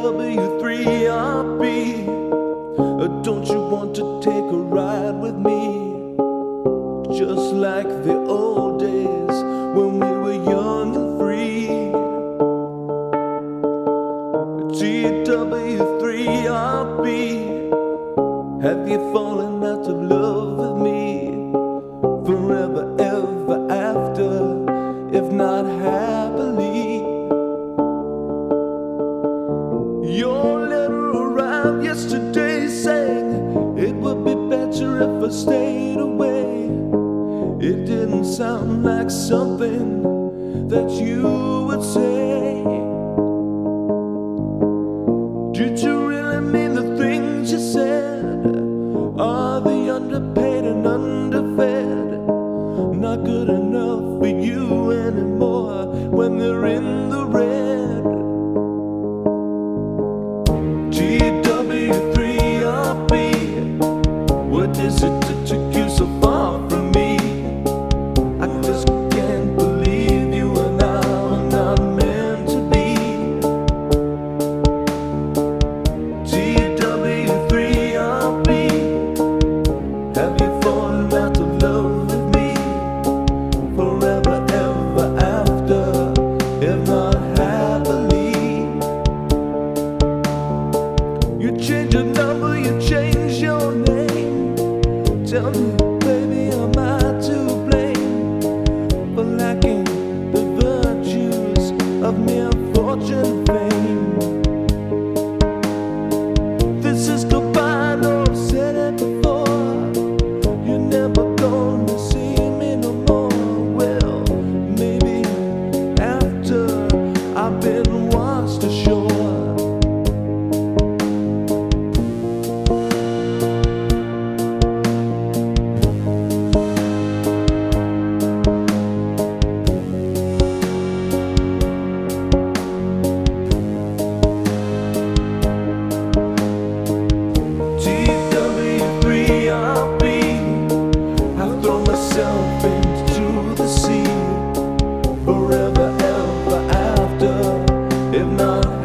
GW3RB. Don't you want to take a ride with me? Just like the old days when we were young and free. GW3RB, have you fallen out of love with me? Forever, ever after, if not happily. Your letter arrived yesterday saying it would be better if I stayed away. It didn't sound like something that you would say. Did you really mean the things you said? Are the underpaid and underfed not good enough for you anymore when they're in the red? GW3RB, what is it that took you so far from me? I just can't believe you and I are not meant to be. GW3RB, have you fallen out of love with me? Forever, ever after, if not happily. You change your number, you change your name. Tell me, baby, am I to blame for lacking the virtues of mere fortune and fame? This is goodbye, no, I've said it before. You're never gonna see me no more. Well, maybe after I've been washed ashore. GW3RB, I've thrown myself into the sea. Forever, ever after, if not